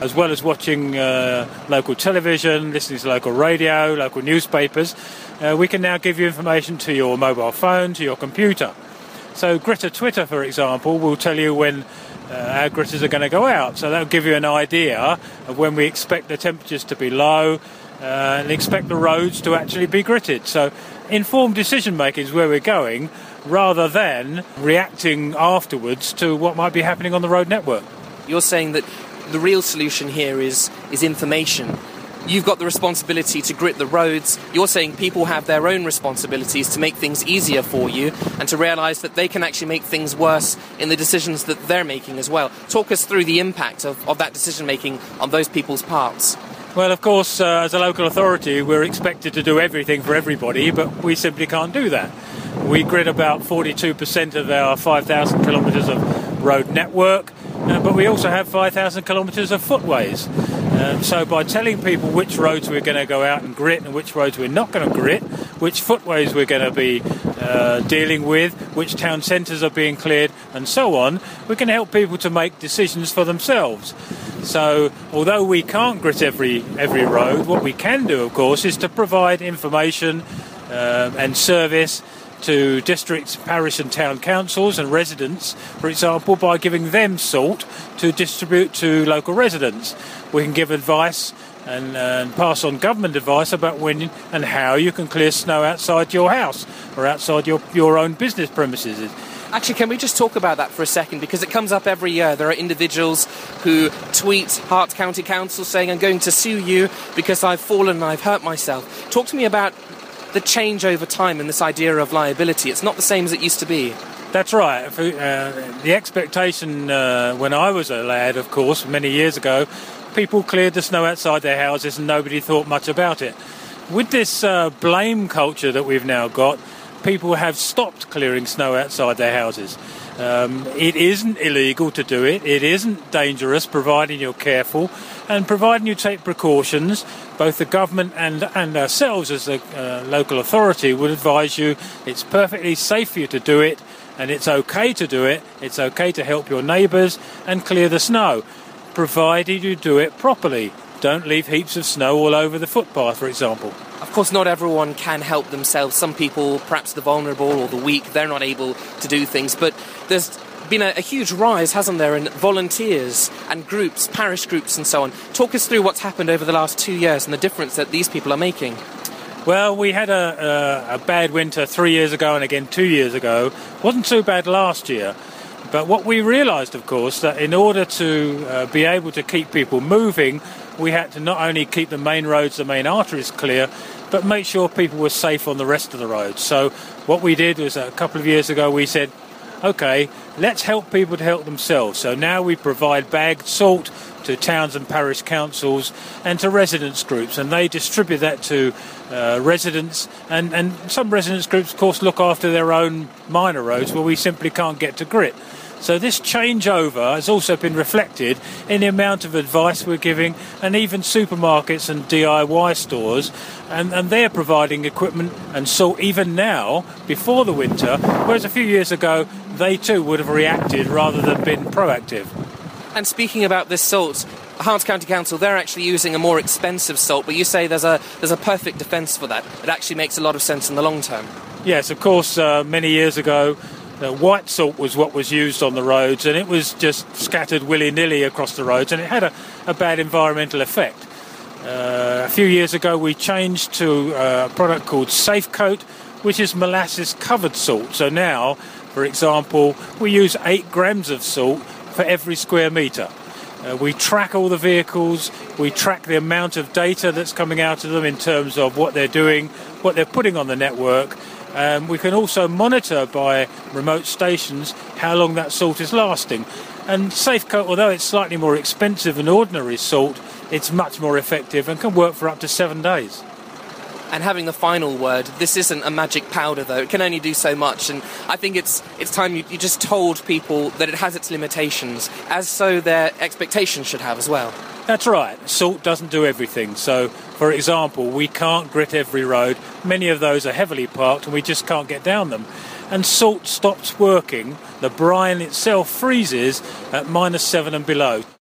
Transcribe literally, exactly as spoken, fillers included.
as well as watching uh, local television, listening to local radio, local newspapers, uh, we can now give you information to your mobile phone, to your computer. So Gritter Twitter, for example, will tell you when uh, our gritters are going to go out. So that'll give you an idea of when we expect the temperatures to be low uh, and expect the roads to actually be gritted. So informed decision making is where we're going, rather than reacting afterwards to what might be happening on the road network. You're saying that the real solution here is is information. You've got the responsibility to grit the roads. You're saying people have their own responsibilities to make things easier for you and to realise that they can actually make things worse in the decisions that they're making as well. Talk us through the impact of, of that decision making on those people's parts. Well, of course, uh, as a local authority, we're expected to do everything for everybody, but we simply can't do that. We grid about forty-two percent of our five thousand kilometres of road network, uh, but we also have five thousand kilometres of footways. Um, so by telling people which roads we're going to go out and grit and which roads we're not going to grit, which footways we're going to be uh, dealing with, which town centres are being cleared, and so on, we can help people to make decisions for themselves. So although we can't grit every every road, what we can do, of course, is to provide information uh, and service to districts, parish and town councils and residents, for example, by giving them salt to distribute to local residents. We can give advice and, uh, and pass on government advice about when and how you can clear snow outside your house or outside your, your own business premises. Actually, can we just talk about that for a second? Because it comes up every year. There are individuals who tweet Hart County Council saying, I'm going to sue you because I've fallen and I've hurt myself. Talk to me about the change over time and this idea of liability. It's not the same as it used to be. That's right. Uh, the expectation uh, when I was a lad, of course, many years ago, people cleared the snow outside their houses and nobody thought much about it. With this uh, blame culture that we've now got, people have stopped clearing snow outside their houses. Um, it isn't illegal to do it. It isn't dangerous, providing you're careful and providing you take precautions. Both the government and, and ourselves as a uh, local authority would advise you it's perfectly safe for you to do it, and it's okay to do it. It's okay to help your neighbours and clear the snow, provided you do it properly. Don't leave heaps of snow all over the footpath, for example. Of course, not everyone can help themselves. Some people, perhaps the vulnerable or the weak, they're not able to do things. But there's been a, a huge rise, hasn't there, in volunteers and groups, parish groups and so on. Talk us through what's happened over the last two years and the difference that these people are making. Well, we had a, a, a bad winter three years ago and again two years ago. Wasn't too bad last year. But what we realised, of course, that in order to uh, be able to keep people moving, we had to not only keep the main roads, the main arteries clear, but make sure people were safe on the rest of the roads. So what we did was a couple of years ago, we said, OK, let's help people to help themselves. So now we provide bagged salt to towns and parish councils and to residents groups, and they distribute that to uh, residents. And, and some residents groups, of course, look after their own minor roads where we simply can't get to grit. So this changeover has also been reflected in the amount of advice we're giving, and even supermarkets and D I Y stores, and, and they're providing equipment and salt even now, before the winter, whereas a few years ago they too would have reacted rather than been proactive. And speaking about this salt, Hart County Council, they're actually using a more expensive salt, but you say there's a there's a perfect defence for that. It actually makes a lot of sense in the long term. Yes, of course, uh, many years ago, Uh, white salt was what was used on the roads, and it was just scattered willy-nilly across the roads, and it had a, a bad environmental effect. Uh, a few years ago we changed to uh, a product called Safecoat, which is molasses-covered salt. So now, for example, we use eight grams of salt for every square metre. Uh, we track all the vehicles, we track the amount of data that's coming out of them in terms of what they're doing, what they're putting on the network. Um, we can also monitor by remote stations how long that salt is lasting. And Safecoat, although it's slightly more expensive than ordinary salt, it's much more effective and can work for up to seven days. And having the final word, this isn't a magic powder, though. It can only do so much, and I think it's it's time you, you just told people that it has its limitations, as so their expectations should have as well. That's right. Salt doesn't do everything. So, for example, we can't grit every road. Many of those are heavily parked and we just can't get down them. And salt stops working. The brine itself freezes at minus seven and below.